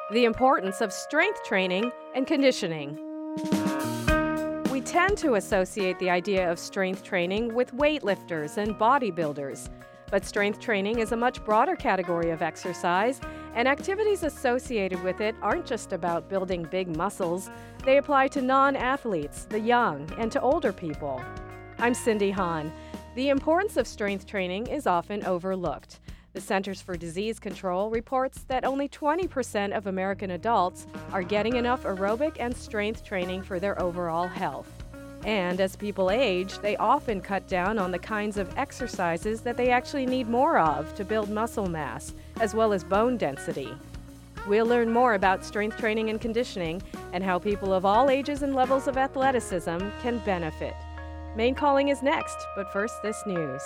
The importance of strength training and conditioning. We tend to associate the idea of strength training with weightlifters and bodybuilders, but strength training is a much broader category of exercise, and activities associated with it aren't just about building big muscles. They apply to non-athletes, the young, and to older people. I'm Cindy Hahn. The importance of strength training is often overlooked. The Centers for Disease Control reports that only 20% of American adults are getting enough aerobic and strength training for their overall health. And as people age, they often cut down on the kinds of exercises that they actually need more of to build muscle mass, as well as bone density. We'll learn more about strength training and conditioning and how people of all ages and levels of athleticism can benefit. Maine Calling is next, but first, this news.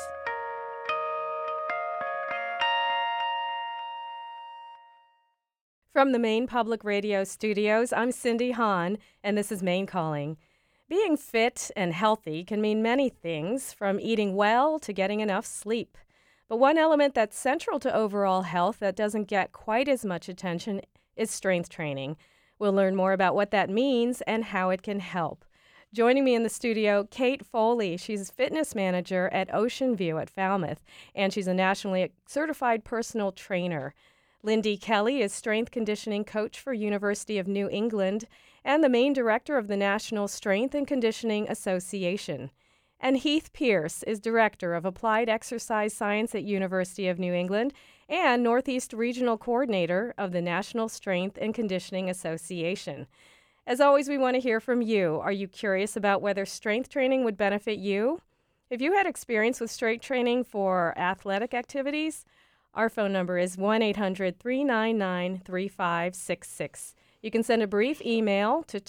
From the Maine Public Radio studios, I'm Cindy Hahn, and this is Maine Calling. Being fit and healthy can mean many things, from eating well to getting enough sleep. But one element that's central to overall health that doesn't get quite as much attention is strength training. We'll learn more about what that means and how it can help. Joining me in the studio, Kate Foley. She's fitness manager at Ocean View at Falmouth, and she's a nationally certified personal trainer. Lindy Kelly is strength conditioning coach for University of New England and the Maine director of the National Strength and Conditioning Association. And Heath Pierce is director of Applied Exercise Science at University of New England and Northeast Regional Coordinator of the National Strength and Conditioning Association. As always, we want to hear from you. Are you curious about whether strength training would benefit you? If you had experience with strength training for athletic activities, our phone number is 1-800-399-3566. You can send a brief email to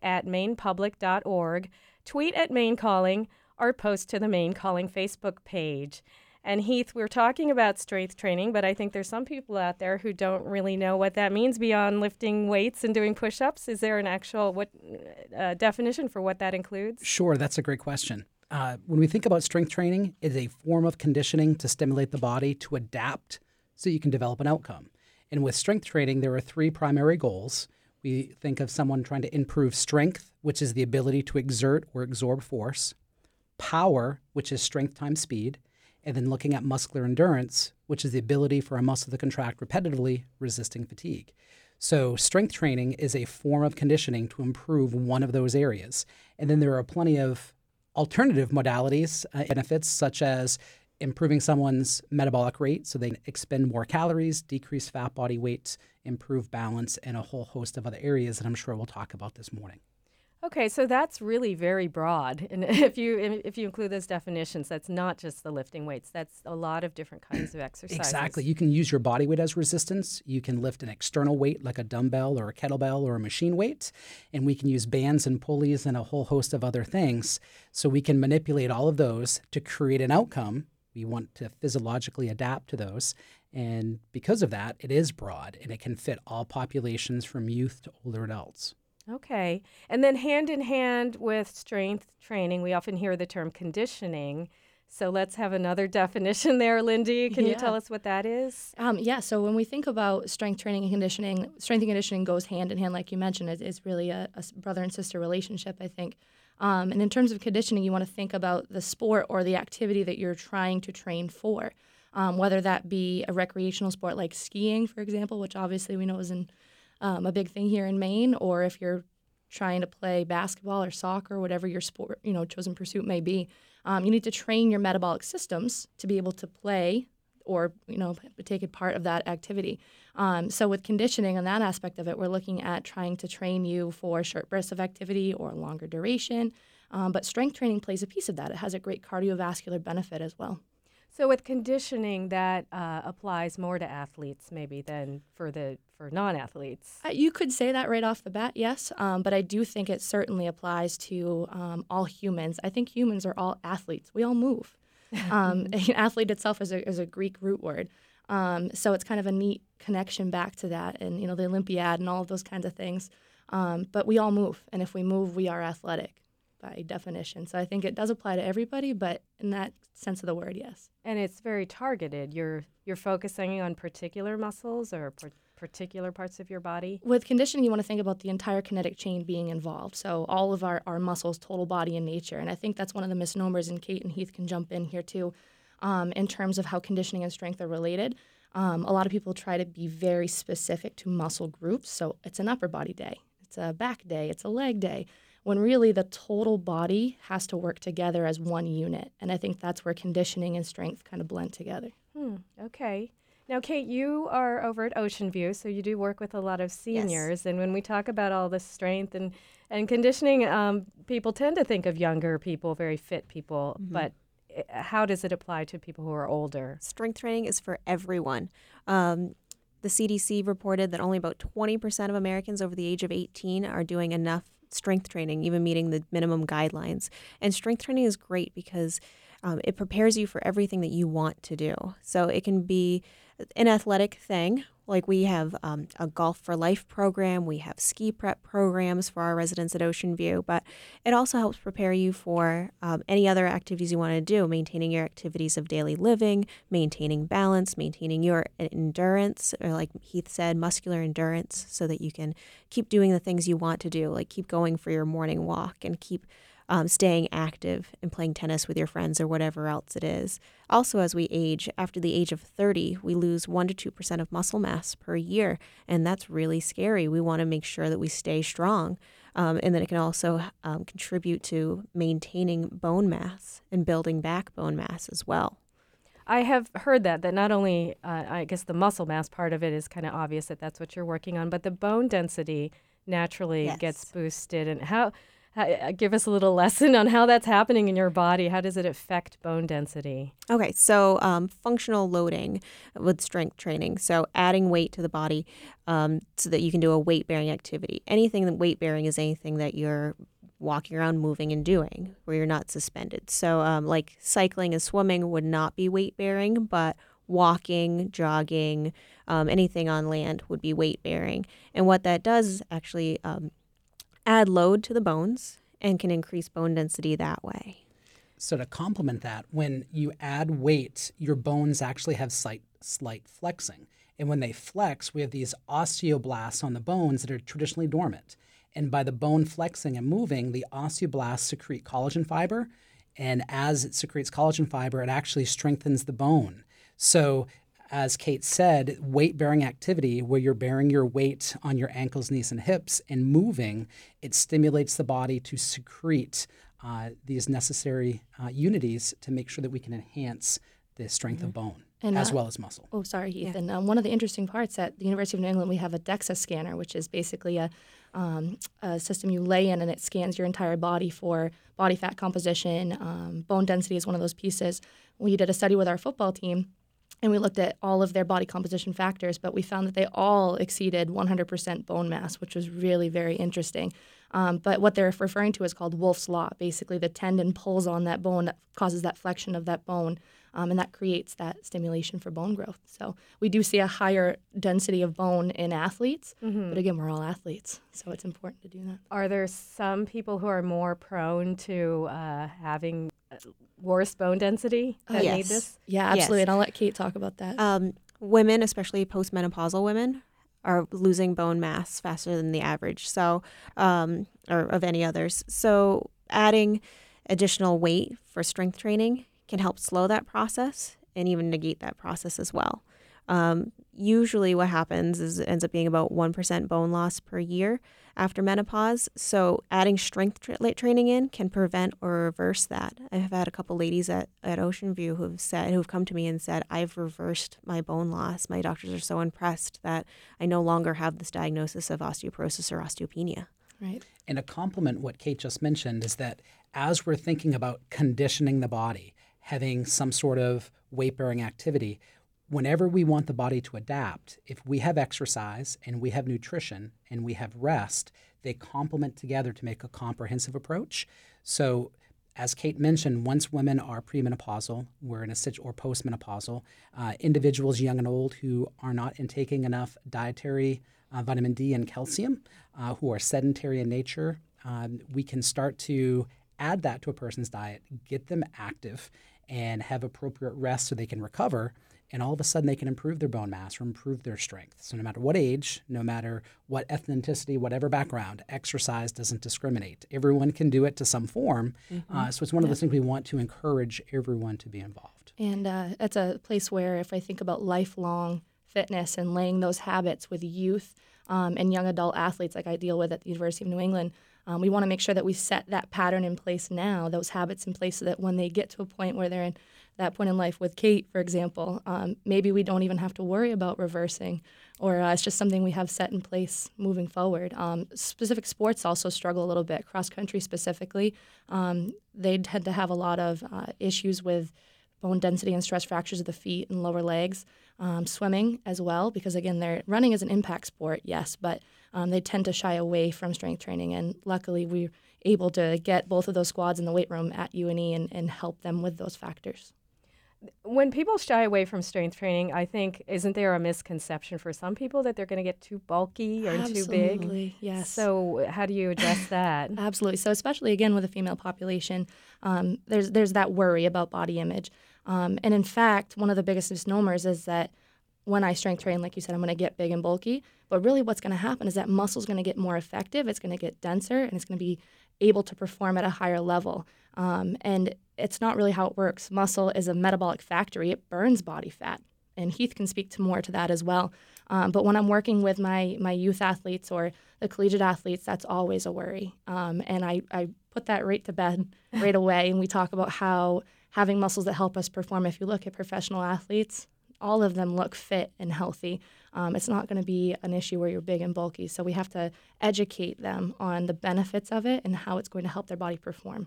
talk@mainepublic.org, tweet at Maine Calling, or post to the Maine Calling Facebook page. And Heath, we're talking about strength training, but I think there's some people out there who don't really know what that means beyond lifting weights and doing push-ups. Is there an actual definition for what that includes? Sure, that's a great question. When we think about strength training, it's a form of conditioning to stimulate the body to adapt so you can develop an outcome. And with strength training, there are three primary goals. We think of someone trying to improve strength, which is the ability to exert or absorb force, power, which is strength times speed, and then looking at muscular endurance, which is the ability for a muscle to contract repetitively, resisting fatigue. So strength training is a form of conditioning to improve one of those areas. And then there are plenty of alternative modalities, benefits, such as improving someone's metabolic rate so they can expend more calories, decrease fat body weight, improve balance, and a whole host of other areas that I'm sure we'll talk about this morning. Okay, so that's really very broad. And if you include those definitions, that's not just the lifting weights. That's a lot of different kinds of exercises. Exactly. You can use your body weight as resistance. You can lift an external weight like a dumbbell or a kettlebell or a machine weight. And we can use bands and pulleys and a whole host of other things. So we can manipulate all of those to create an outcome. We want to physiologically adapt to those. And because of that, it is broad and it can fit all populations from youth to older adults. Okay. And then hand in hand with strength training, we often hear the term conditioning. So let's have another definition there, Lindy. Can you tell us what that is? So when we think about strength training and conditioning, strength and conditioning goes hand in hand, like you mentioned. It's really a brother and sister relationship, I think. And in terms of conditioning, you want to think about the sport or the activity that you're trying to train for, whether that be a recreational sport like skiing, for example, which obviously we know is a big thing here in Maine, or if you're trying to play basketball or soccer, whatever your sport, chosen pursuit may be, you need to train your metabolic systems to be able to play or, take a part of that activity. So with conditioning on that aspect of it, we're looking at trying to train you for short bursts of activity or longer duration. But strength training plays a piece of that. It has a great cardiovascular benefit as well. So with conditioning, that applies more to athletes maybe than for non-athletes. You could say that right off the bat, yes. But I do think it certainly applies to all humans. I think humans are all athletes. We all move. Athlete itself is a Greek root word. So it's kind of a neat connection back to that and, the Olympiad and all of those kinds of things. But we all move. And if we move, we are athletic by definition. So I think it does apply to everybody, but in that sense of the word, yes. And it's very targeted. You're focusing on particular muscles or particular parts of your body? With conditioning, you want to think about the entire kinetic chain being involved. So all of our muscles, total body in nature. And I think that's one of the misnomers, and Kate and Heath can jump in here too, in terms of how conditioning and strength are related. A lot of people try to be very specific to muscle groups. So it's an upper body day, it's a back day, it's a leg day, when really the total body has to work together as one unit. And I think that's where conditioning and strength kind of blend together. Okay. Now, Kate, you are over at Ocean View, so you do work with a lot of seniors. Yes. And when we talk about all this strength and conditioning, people tend to think of younger people, very fit people, but how does it apply to people who are older? Strength training is for everyone. The CDC reported that only about 20% of Americans over the age of 18 are doing enough strength training, even meeting the minimum guidelines. And strength training is great because it prepares you for everything that you want to do. So it can be an athletic thing, like we have a Golf for Life program, we have ski prep programs for our residents at Ocean View, but it also helps prepare you for any other activities you want to do, maintaining your activities of daily living, maintaining balance, maintaining your endurance, or like Heath said, muscular endurance, so that you can keep doing the things you want to do, like keep going for your morning walk and keep staying active and playing tennis with your friends or whatever else it is. Also, as we age, after the age of 30, we lose 1 to 2% of muscle mass per year, and that's really scary. We want to make sure that we stay strong, and then it can also contribute to maintaining bone mass and building back bone mass as well. I have heard that not only, I guess the muscle mass part of it is kind of obvious that that's what you're working on, but the bone density naturally gets boosted. And how give us a little lesson on how that's happening in your body. How does it affect bone density? Okay, so functional loading with strength training. So adding weight to the body so that you can do a weight-bearing activity. Anything that weight-bearing is anything that you're walking around, moving, and doing where you're not suspended. So like cycling and swimming would not be weight-bearing, but walking, jogging, anything on land would be weight-bearing. And what that does is actually add load to the bones and can increase bone density that way. So to complement that, when you add weight, your bones actually have slight flexing. And when they flex, we have these osteoblasts on the bones that are traditionally dormant. And by the bone flexing and moving, the osteoblasts secrete collagen fiber. And as it secretes collagen fiber, it actually strengthens the bone. So as Kate said, weight-bearing activity where you're bearing your weight on your ankles, knees, and hips and moving, it stimulates the body to secrete these necessary unities to make sure that we can enhance the strength of bone and as well as muscle. Oh, sorry, Heath. Yeah. And one of the interesting parts at the University of New England, we have a DEXA scanner, which is basically a system you lay in, and it scans your entire body for body fat composition. Bone density is one of those pieces. We did a study with our football team, and we looked at all of their body composition factors, but we found that they all exceeded 100% bone mass, which was really very interesting. But what they're referring to is called Wolff's Law. Basically, the tendon pulls on that bone that causes that flexion of that bone, and that creates that stimulation for bone growth. So we do see a higher density of bone in athletes, but again, we're all athletes, so it's important to do that. Are there some people who are more prone to having worse bone density that need this? Yeah, absolutely, and I'll let Kate talk about that. Women, especially postmenopausal women, are losing bone mass faster than the average, so or of any others. So adding additional weight for strength training can help slow that process and even negate that process as well. Usually what happens is it ends up being about 1% bone loss per year after menopause. So adding strength training in can prevent or reverse that. I've had a couple ladies at Ocean View who've come to me and said, I've reversed my bone loss. My doctors are so impressed that I no longer have this diagnosis of osteoporosis or osteopenia. Right. And to complement what Kate just mentioned is that as we're thinking about conditioning the body, having some sort of weight-bearing activity, whenever we want the body to adapt, if we have exercise and we have nutrition and we have rest, they complement together to make a comprehensive approach. So as Kate mentioned, once women are premenopausal, we're in a or postmenopausal, individuals young and old who are not intaking enough dietary vitamin D and calcium, who are sedentary in nature, we can start to add that to a person's diet, get them active, and have appropriate rest so they can recover. and all of a sudden they can improve their bone mass or improve their strength. So no matter what age, no matter what ethnicity, whatever background, exercise doesn't discriminate. Everyone can do it to some form. So it's one of those things we want to encourage everyone to be involved. And it's a place where if I think about lifelong fitness and laying those habits with youth and young adult athletes like I deal with at the University of New England, we want to make sure that we set that pattern in place now, those habits in place, so that when they get to a point where they're in that point in life with Kate, for example, maybe we don't even have to worry about reversing, or it's just something we have set in place moving forward. Specific sports also struggle a little bit. Cross country specifically, they tend to have a lot of issues with bone density and stress fractures of the feet and lower legs. Swimming as well, because again, running is an impact sport, yes, but they tend to shy away from strength training. And luckily, we're able to get both of those squads in the weight room at UNE and help them with those factors. When people shy away from strength training, I think, isn't there a misconception for some people that they're going to get too bulky or too big? Absolutely, yes. So how do you address that? Absolutely. So especially, again, with the female population, there's that worry about body image. And in fact, one of the biggest misnomers is that when I strength train, like you said, I'm going to get big and bulky. But really what's going to happen is that muscle's going to get more effective, it's going to get denser, and it's going to be able to perform at a higher level. And it's not really how it works. Muscle is a metabolic factory. It burns body fat. And Heath can speak to more to that as well. But when I'm working with my youth athletes or the collegiate athletes, that's always a worry. And I put that right to bed right away. And we talk about how having muscles that help us perform. If you look at professional athletes, all of them look fit and healthy. It's not going to be an issue where you're big and bulky. So we have to educate them on the benefits of it and how it's going to help their body perform.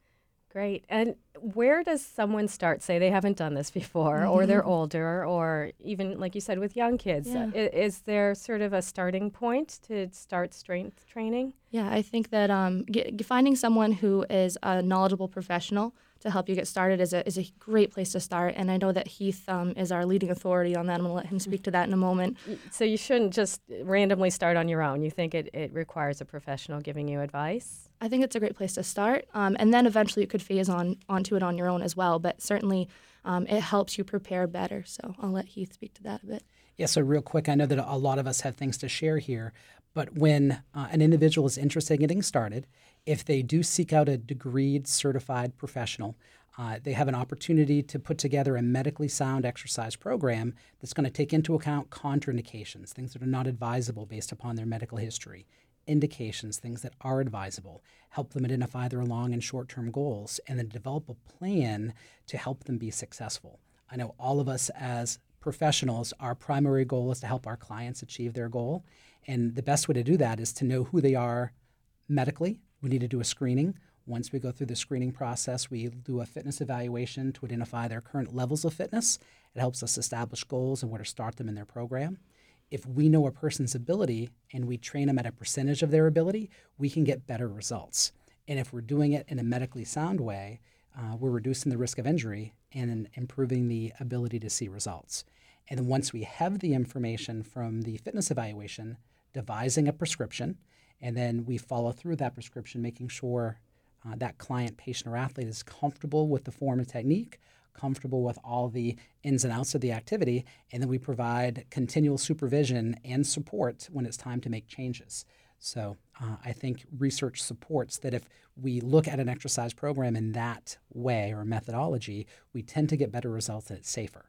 Great. And where does someone start? Say they haven't done this before, or they're older, or even, like you said, with young kids. Yeah. Is there sort of a starting point to start strength training? Yeah, I think that finding someone who is a knowledgeable professional to help you get started is a great place to start. And I know that Heath is our leading authority on that. I'm going to let him speak to that in a moment. So you shouldn't just randomly start on your own. You think it requires a professional giving you advice? I think it's a great place to start. And then eventually you could phase onto it on your own as well. But certainly it helps you prepare better. So I'll let Heath speak to that a bit. Yeah, so real quick, I know that a lot of us have things to share here, but when an individual is interested in getting started, if they do seek out a degreed certified professional, they have an opportunity to put together a medically sound exercise program that's going to take into account contraindications, things that are not advisable based upon their medical history, indications, things that are advisable, help them identify their long and short-term goals, and then develop a plan to help them be successful. I know all of us as professionals, our primary goal is to help our clients achieve their goal. And the best way to do that is to know who they are medically. We need to do a screening. Once we go through the screening process, we do a fitness evaluation to identify their current levels of fitness. It helps us establish goals and where to start them in their program. If we know a person's ability and we train them at a percentage of their ability, we can get better results. And if we're doing it in a medically sound way, we're reducing the risk of injury and improving the ability to see results. And then once we have the information from the fitness evaluation, devising a prescription, and then we follow through that prescription, making sure that client, patient, or athlete is comfortable with the form and technique, comfortable with all the ins and outs of the activity, and then we provide continual supervision and support when it's time to make changes. So I think research supports that if we look at an exercise program in that way or methodology, we tend to get better results and it's safer.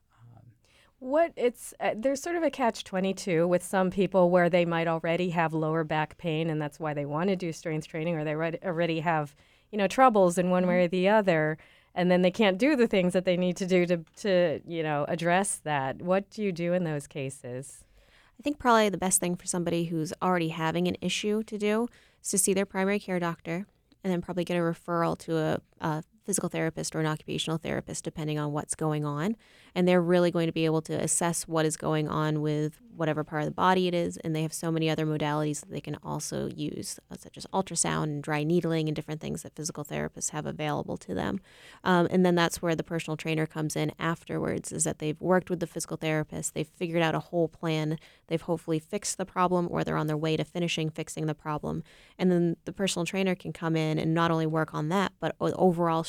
There's sort of a catch-22 with some people where they might already have lower back pain, and that's why they want to do strength training, or they already have troubles in one way or the other, and then they can't do the things that they need to do to address that. What do you do in those cases? I think probably the best thing for somebody who's already having an issue to do is to see their primary care doctor and then probably get a referral to a physical therapist or an occupational therapist, depending on what's going on. And they're really going to be able to assess what is going on with whatever part of the body it is. And they have so many other modalities that they can also use, such as ultrasound and dry needling and different things that physical therapists have available to them. And then that's where the personal trainer comes in afterwards, is that they've worked with the physical therapist, they've figured out a whole plan, they've hopefully fixed the problem, or they're on their way to fixing the problem. And then the personal trainer can come in and not only work on that, but overall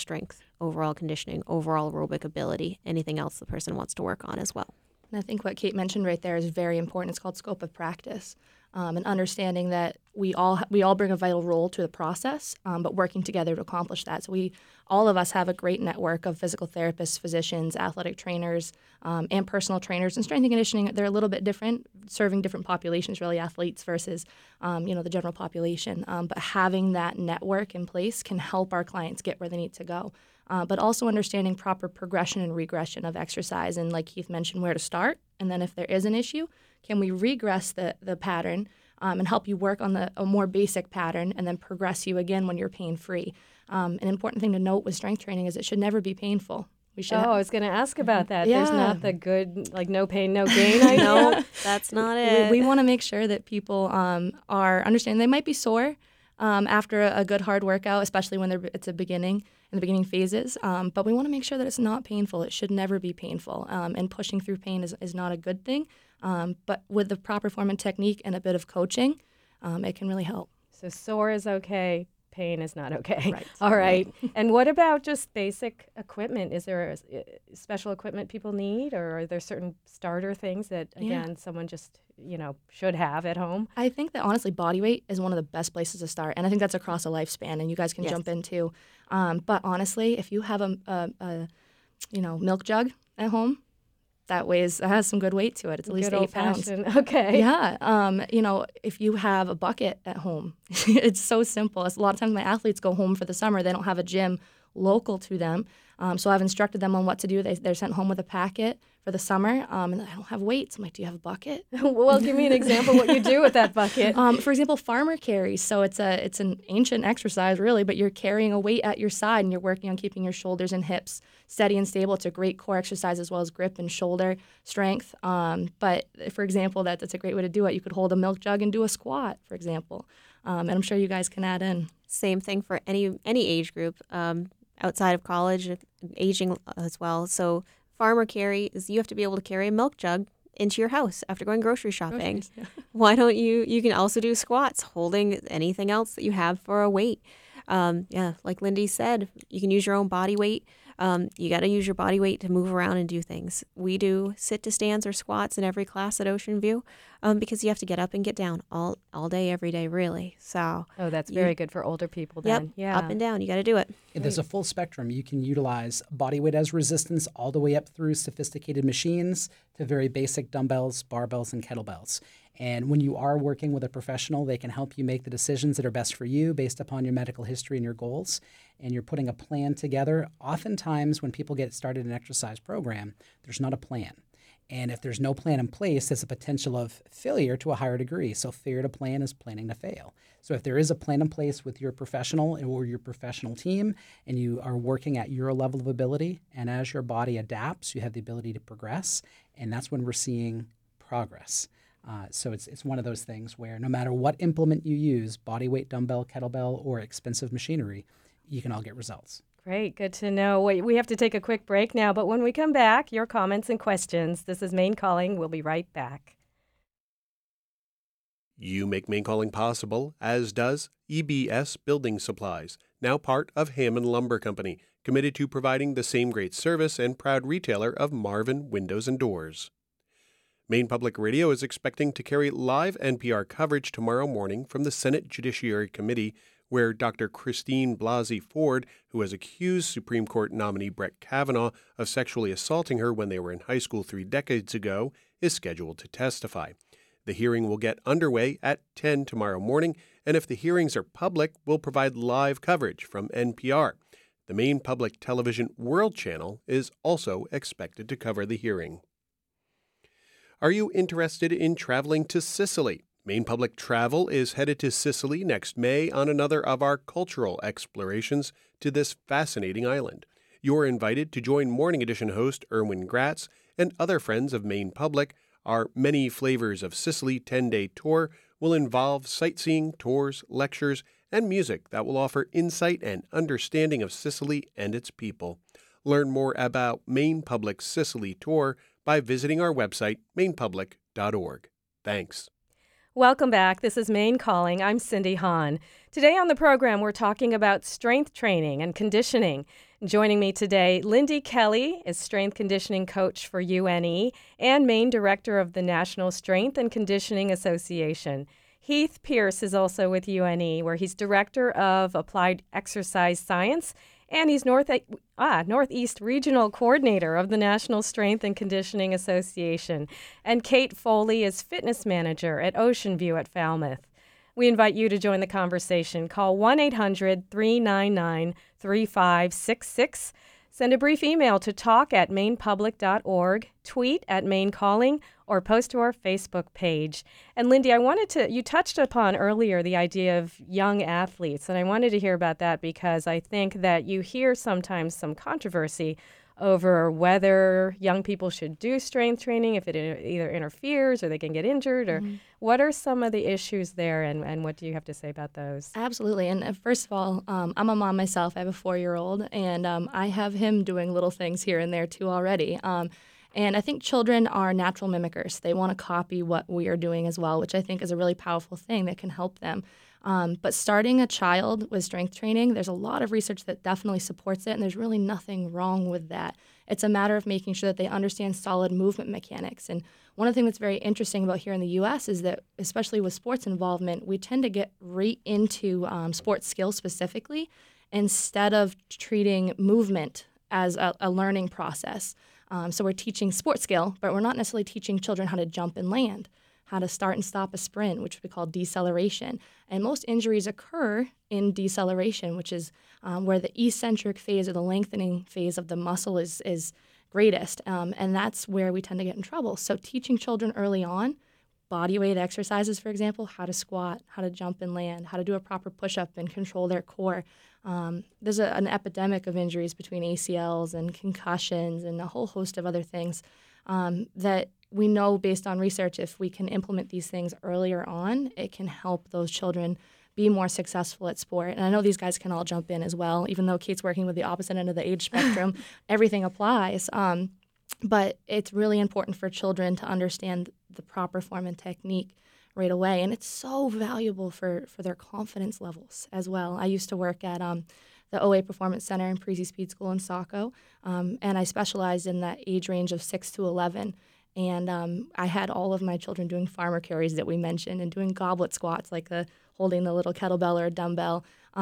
strength, overall conditioning, overall aerobic ability, anything else the person wants to work on as well. And I think what Kate mentioned right there is very important. It's called scope of practice, and understanding that we all bring a vital role to the process, but working together to accomplish that. So all of us have a great network of physical therapists, physicians, athletic trainers, and personal trainers. And strength and conditioning, they're a little bit different, serving different populations, really, athletes versus the general population. But having that network in place can help our clients get where they need to go. But also understanding proper progression and regression of exercise, and like Keith mentioned, where to start. And then if there is an issue, can we regress the pattern and help you work on a more basic pattern and then progress you again when you're pain-free. An important thing to note with strength training is it should never be painful. I was going to ask about that. Yeah. There's not the good, like, no pain, no gain idea. No, that's not it. We want to make sure that people are understanding. They might be sore after a good hard workout, especially when it's in the beginning phases. But we want to make sure that it's not painful. It should never be painful. And pushing through pain is not a good thing. But with the proper form and technique and a bit of coaching, it can really help. So sore is okay. Pain is not okay. Right. All right. And what about just basic equipment? Is there special equipment people need, or are there certain starter things that, again, someone just, should have at home? I think that, honestly, body weight is one of the best places to start. And I think that's across a lifespan, and you guys can jump in too. But honestly, if you have a milk jug at home, that has some good weight to it. It's at least 8 pounds. Okay. Yeah. If you have a bucket at home, it's so simple. A lot of times my athletes go home for the summer. They don't have a gym local to them. So I've instructed them on what to do. They're sent home with a packet for the summer, and I don't have weights. I'm like, do you have a bucket? Well, give me an example of what you do with that bucket. For example, farmer carries. So it's an ancient exercise, really, but you're carrying a weight at your side, and you're working on keeping your shoulders and hips steady and stable. It's a great core exercise as well as grip and shoulder strength. But, for example, that's a great way to do it. You could hold a milk jug and do a squat, for example. And I'm sure you guys can add in. Same thing for any age group outside of college, aging as well. So farmer carry is you have to be able to carry a milk jug into your house after going grocery shopping. Why don't you can also do squats, holding anything else that you have for a weight. Like Lindy said, you can use your own body weight. You got to use your body weight to move around and do things. We do sit to stands or squats in every class at Ocean View because you have to get up and get down all day, every day, really. So that's very good for older people then. Yep, yeah. Up and down. You got to do it. There's a full spectrum. You can utilize body weight as resistance all the way up through sophisticated machines to very basic dumbbells, barbells, and kettlebells. And when you are working with a professional, they can help you make the decisions that are best for you based upon your medical history and your goals. And you're putting a plan together. Oftentimes, when people get started in an exercise program, there's not a plan. And if there's no plan in place, there's a potential of failure to a higher degree. So failure to plan is planning to fail. So if there is a plan in place with your professional or your professional team, and you are working at your level of ability, and as your body adapts, you have the ability to progress. And that's when we're seeing progress. So it's one of those things where no matter what implement you use, body weight, dumbbell, kettlebell, or expensive machinery, you can all get results. Great. Good to know. We have to take a quick break now, but when we come back, your comments and questions. This is Maine Calling. We'll be right back. You make Maine Calling possible, as does EBS Building Supplies, now part of Hammond Lumber Company, committed to providing the same great service and proud retailer of Marvin Windows and Doors. Maine Public Radio is expecting to carry live NPR coverage tomorrow morning from the Senate Judiciary Committee, where Dr. Christine Blasey Ford, who has accused Supreme Court nominee Brett Kavanaugh of sexually assaulting her when they were in high school 3 decades ago, is scheduled to testify. The hearing will get underway at 10 tomorrow morning, and if the hearings are public, we'll provide live coverage from NPR. The Maine Public Television World Channel is also expected to cover the hearing. Are you interested in traveling to Sicily? Maine Public Travel is headed to Sicily next May on another of our cultural explorations to this fascinating island. You're invited to join Morning Edition host Erwin Gratz and other friends of Maine Public. Our Many Flavors of Sicily 10-day tour will involve sightseeing, tours, lectures, and music that will offer insight and understanding of Sicily and its people. Learn more about Maine Public Sicily Tour by visiting our website, mainepublic.org. Thanks. Welcome back. This is Maine Calling. I'm Cindy Hahn. Today on the program, we're talking about strength training and conditioning. Joining me today, Lindy Kelly is strength conditioning coach for UNE and main director of the National Strength and Conditioning Association. Heath Pierce is also with UNE, where he's director of applied exercise science, and he's Northeast Regional Coordinator of the National Strength and Conditioning Association. And Kate Foley is fitness manager at Ocean View at Falmouth. We invite you to join the conversation. Call 1-800-399-3566. Send a brief email to talk@mainepublic.org, tweet at Maine Calling, or post to our Facebook page. And Lindy, you touched upon earlier the idea of young athletes, and I wanted to hear about that because I think that you hear sometimes some controversy over whether young people should do strength training, if it either interferes or they can get injured, or what are some of the issues there, and what do you have to say about those? Absolutely. And first of all, I'm a mom myself. I have a 4-year-old, and I have him doing little things here and there too already. And I think children are natural mimickers. They want to copy what we are doing as well, which I think is a really powerful thing that can help them. But starting a child with strength training, there's a lot of research that definitely supports it, and there's really nothing wrong with that. It's a matter of making sure that they understand solid movement mechanics. And one of the things that's very interesting about here in the U.S. is that, especially with sports involvement, we tend to get right into sports skills specifically instead of treating movement as a learning process. So we're teaching sports skill, but we're not necessarily teaching children how to jump and land, how to start and stop a sprint, which we call deceleration. And most injuries occur in deceleration, which is where the eccentric phase or the lengthening phase of the muscle is greatest. And that's where we tend to get in trouble. So teaching children early on, body weight exercises, for example, how to squat, how to jump and land, how to do a proper push-up and control their core. There's an epidemic of injuries between ACLs and concussions and a whole host of other things that we know based on research, if we can implement these things earlier on, it can help those children be more successful at sport. And I know these guys can all jump in as well, even though Kate's working with the opposite end of the age spectrum. Everything applies. But it's really important for children to understand the proper form and technique right away. And it's so valuable for their confidence levels as well. I used to work at the OA Performance Center in Parisi Speed School in Saco, and I specialized in that age range of 6 to 11. And I had all of my children doing farmer carries that we mentioned and doing goblet squats, like holding the little kettlebell or a dumbbell,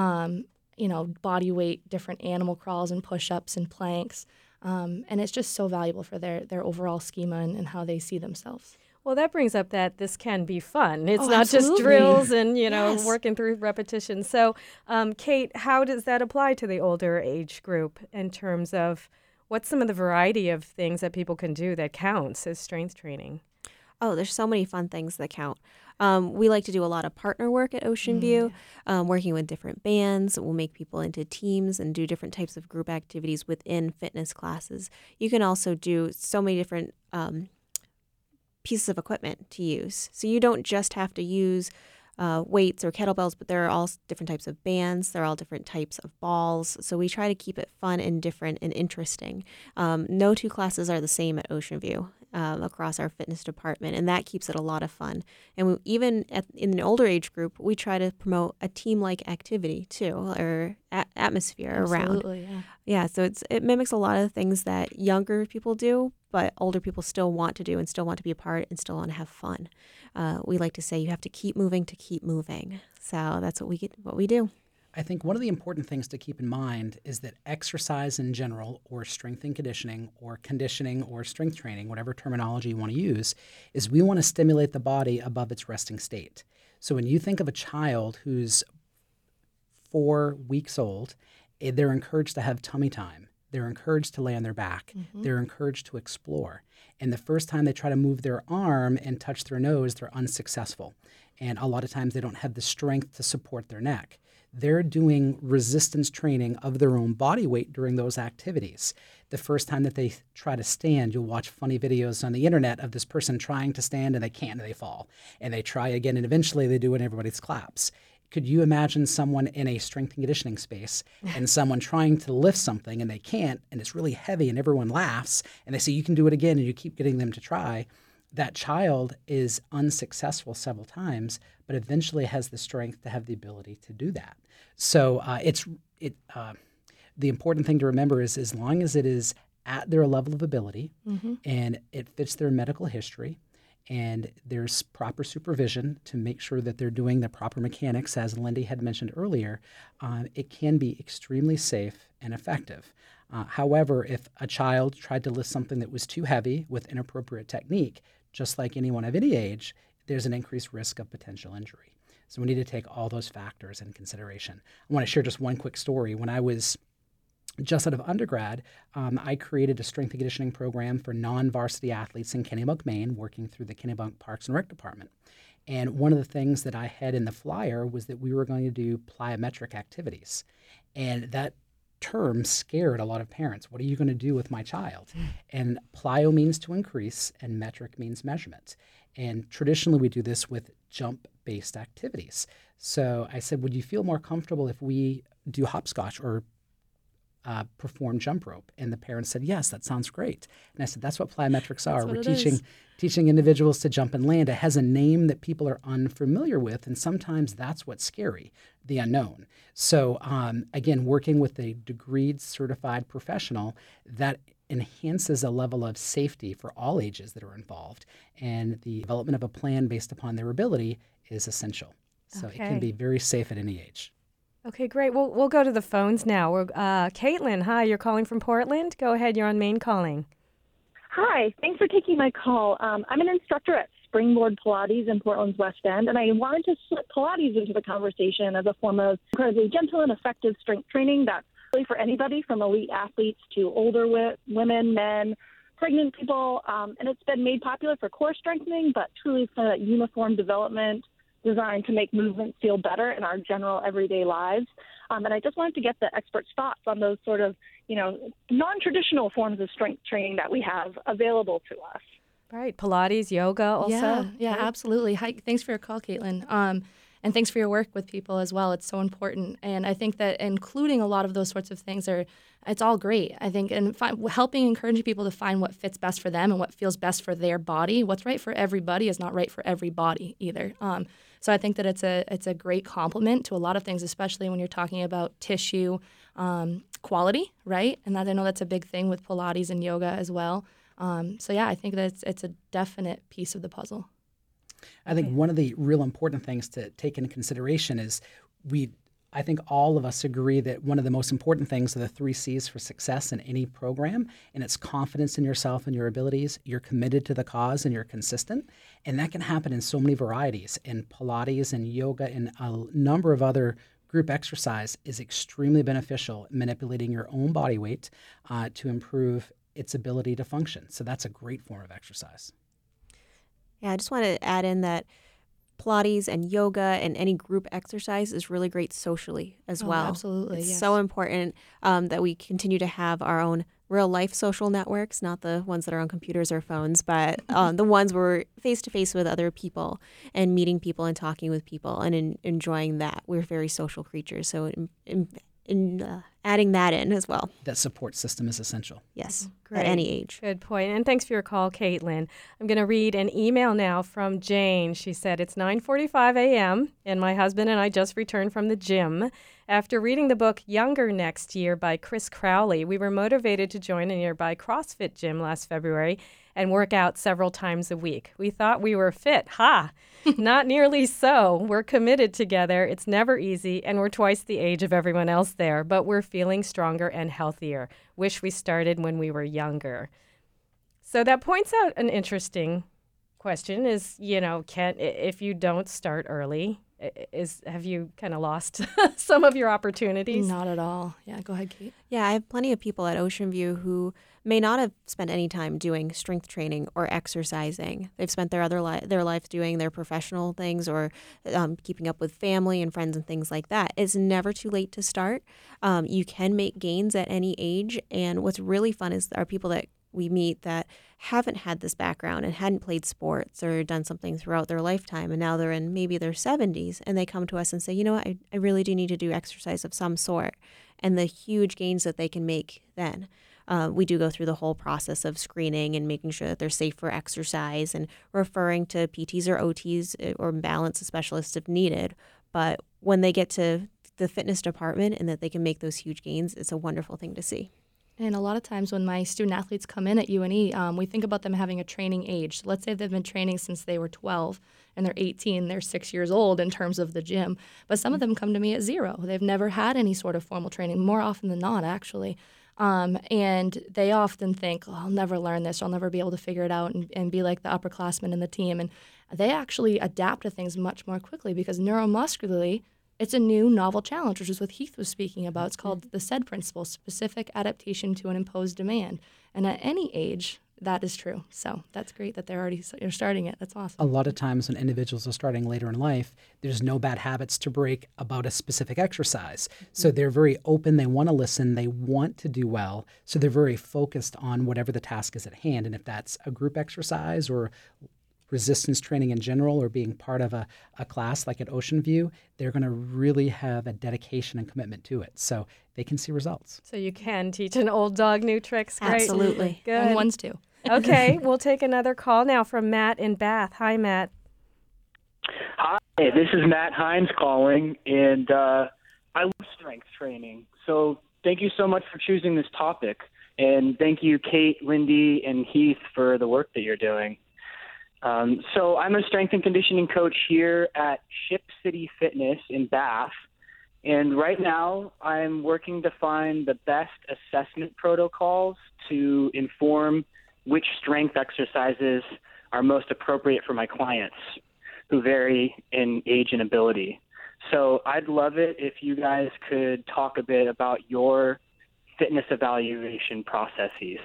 body weight, different animal crawls and push-ups and planks. And it's just so valuable for their overall schema and how they see themselves. Well, that brings up that this can be fun. It's not absolutely. just drills and, Yes. working through repetition. So, Kate, how does that apply to the older age group in terms of what's some of the variety of things that people can do that counts as strength training? Oh, there's so many fun things that count. We like to do a lot of partner work at Ocean View, working with different bands. We'll make people into teams and do different types of group activities within fitness classes. You can also do so many different pieces of equipment to use. So you don't just have to use weights or kettlebells, but there are all different types of bands. There are all different types of balls. So we try to keep it fun and different and interesting. No two classes are the same at Ocean View across our fitness department, and that keeps it a lot of fun. And in an older age group, we try to promote a team-like activity too, or atmosphere around. Absolutely, yeah. Yeah, so it mimics a lot of the things that younger people do, but older people still want to do and still want to be a part and still want to have fun. We like to say you have to keep moving to keep moving. So that's what we do. I think one of the important things to keep in mind is that exercise in general, or strength and conditioning, or strength training, whatever terminology you want to use, is we want to stimulate the body above its resting state. So when you think of a child who's 4 weeks old, they're encouraged to have tummy time. They're encouraged to lay on their back. Mm-hmm. They're encouraged to explore. And the first time they try to move their arm and touch their nose, they're unsuccessful. And a lot of times they don't have the strength to support their neck. They're doing resistance training of their own body weight during those activities. The first time that they try to stand, you'll watch funny videos on the internet of this person trying to stand and they can't and they fall. And they try again and eventually they do it and everybody claps. Could you imagine someone in a strength and conditioning space and someone trying to lift something and they can't and it's really heavy and everyone laughs and they say you can do it again and you keep getting them to try? That child is unsuccessful several times, but eventually has the strength to have the ability to do that. So The important thing to remember is as long as it is at their level of ability and it fits their medical history and there's proper supervision to make sure that they're doing the proper mechanics, as Lindy had mentioned earlier, it can be extremely safe and effective. However, if a child tried to lift something that was too heavy with inappropriate technique, just like anyone of any age, there's an increased risk of potential injury. So we need to take all those factors in consideration. I want to share just one quick story. When I was just out of undergrad, I created a strength and conditioning program for non-varsity athletes in Kennebunk, Maine, working through the Kennebunk Parks and Rec Department. And one of the things that I had in the flyer was that we were going to do plyometric activities. And that term scared a lot of parents. What are you going to do with my child? And plyo means to increase, and metric means measurement. And traditionally, we do this with jump-based activities. So I said, would you feel more comfortable if we do hopscotch or perform jump rope? And the parents said, yes, that sounds great. And I said, that's what plyometrics are. We're teaching individuals to jump and land. It has a name that people are unfamiliar with, and sometimes that's what's scary, the unknown. So again, working with a degreed certified professional, that enhances a level of safety for all ages that are involved. And the development of a plan based upon their ability is essential. So it can be very safe at any age. Okay, great. We'll go to the phones now. Caitlin, hi, you're calling from Portland. Go ahead, you're on Maine Calling. Hi, thanks for taking my call. I'm an instructor at Springboard Pilates in Portland's West End, and I wanted to slip Pilates into the conversation as a form of incredibly gentle and effective strength training that's really for anybody from elite athletes to older women, men, pregnant people, and it's been made popular for core strengthening, but truly for that uniform development designed to make movement feel better in our general everyday lives. And I just wanted to get the experts' thoughts on those sort of, non-traditional forms of strength training that we have available to us. Right. Pilates, yoga also. Yeah, right? Absolutely. Hi, thanks for your call, Caitlin. And thanks for your work with people as well. It's so important. And I think that including a lot of those sorts of things it's all great. I think, and helping encouraging people to find what fits best for them and what feels best for their body. What's right for everybody is not right for everybody either. So I think that it's a great complement to a lot of things, especially when you're talking about tissue quality, right? And I know that's a big thing with Pilates and yoga as well. So yeah, I think that it's a definite piece of the puzzle. I think one of the real important things to take into consideration is I think all of us agree that one of the most important things are the 3 C's for success in any program, and it's confidence in yourself and your abilities. You're committed to the cause and you're consistent, and that can happen in so many varieties. And Pilates and yoga and a number of other group exercise is extremely beneficial, manipulating your own body weight to improve its ability to function. So that's a great form of exercise. Yeah, I just want to add in that Pilates and yoga and any group exercise is really great socially as well. Absolutely. It's yes. so important that we continue to have our own real life social networks, not the ones that are on computers or phones, but the ones where we're face to face with other people and meeting people and talking with people and enjoying that. We're very social creatures. So adding that in as well. That support system is essential. Yes, Great. at any age. Good point. And thanks for your call, Caitlin. I'm going to read an email now from Jane. She said, it's 9:45 a.m., and my husband and I just returned from the gym. After reading the book Younger Next Year by Chris Crowley, we were motivated to join a nearby CrossFit gym last February and work out several times a week. We thought we were fit. Ha! Not nearly so. We're committed together. It's never easy, and we're twice the age of everyone else there, but we're feeling stronger and healthier. Wish we started when we were younger. So that points out an interesting question is, if you don't start early, have you kind of lost some of your opportunities? Not at all. Yeah, go ahead, Kate. Yeah, I have plenty of people at Ocean View who may not have spent any time doing strength training or exercising. They've spent their life doing their professional things or keeping up with family and friends and things like that. It's never too late to start. You can make gains at any age. And what's really fun is our people that we meet that haven't had this background and hadn't played sports or done something throughout their lifetime, and now they're in maybe their 70s, and they come to us and say, I really do need to do exercise of some sort, and the huge gains that they can make then. We do go through the whole process of screening and making sure that they're safe for exercise and referring to PTs or OTs or balance specialists if needed. But when they get to the fitness department and that they can make those huge gains, it's a wonderful thing to see. And a lot of times when my student athletes come in at UNE, we think about them having a training age. So let's say they've been training since they were 12 and they're 18, they're 6 years old in terms of the gym. But some of them come to me at 0. They've never had any sort of formal training, more often than not, actually. And they often think, I'll never learn this, I'll never be able to figure it out and be like the upperclassmen in the team. And they actually adapt to things much more quickly because neuromuscularly, it's a new novel challenge, which is what Heath was speaking about. It's called the SAID principle, specific adaptation to an imposed demand. And at any age, that is true. So that's great that you're starting it. That's awesome. A lot of times when individuals are starting later in life, there's no bad habits to break about a specific exercise. So they're very open. They want to listen. They want to do well. So they're very focused on whatever the task is at hand. And if that's a group exercise or resistance training in general or being part of a class like at Ocean View, they're going to really have a dedication and commitment to it. So they can see results. So you can teach an old dog new tricks. Great. Absolutely. Good. And ones too. Okay, we'll take another call now from Matt in Bath. Hi, Matt. Hi, this is Matt Hines calling, and I love strength training. So thank you so much for choosing this topic, and thank you, Kate, Lindy, and Heath, for the work that you're doing. So I'm a strength and conditioning coach here at Ship City Fitness in Bath, and right now I'm working to find the best assessment protocols to inform which strength exercises are most appropriate for my clients who vary in age and ability. So I'd love it if you guys could talk a bit about your fitness evaluation processes.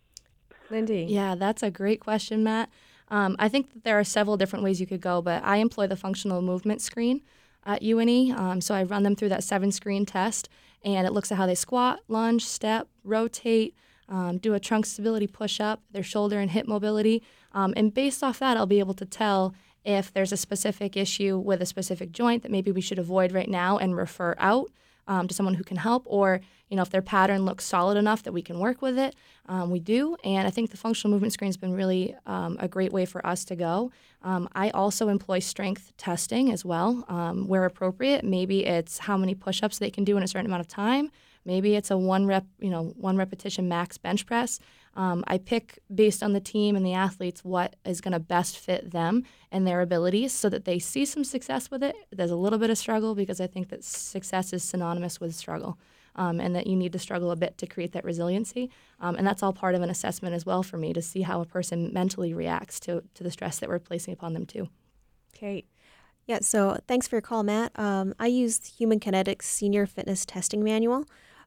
Lindy. Yeah, that's a great question, Matt. I think that there are several different ways you could go, but I employ the functional movement screen at UNE. So I run them through that 7-screen test, and it looks at how they squat, lunge, step, rotate, do a trunk stability push-up, their shoulder and hip mobility. And based off that, I'll be able to tell if there's a specific issue with a specific joint that maybe we should avoid right now and refer out to someone who can help, or if their pattern looks solid enough that we can work with it, we do. And I think the functional movement screen has been really a great way for us to go. I also employ strength testing as well, where appropriate. Maybe it's how many push-ups they can do in a certain amount of time. Maybe it's a one repetition max bench press. I pick based on the team and the athletes what is going to best fit them and their abilities so that they see some success with it. There's a little bit of struggle because I think that success is synonymous with struggle, and that you need to struggle a bit to create that resiliency. And that's all part of an assessment as well for me to see how a person mentally reacts to the stress that we're placing upon them too. Kate. Yeah, so thanks for your call, Matt. I use Human Kinetics Senior Fitness Testing Manual.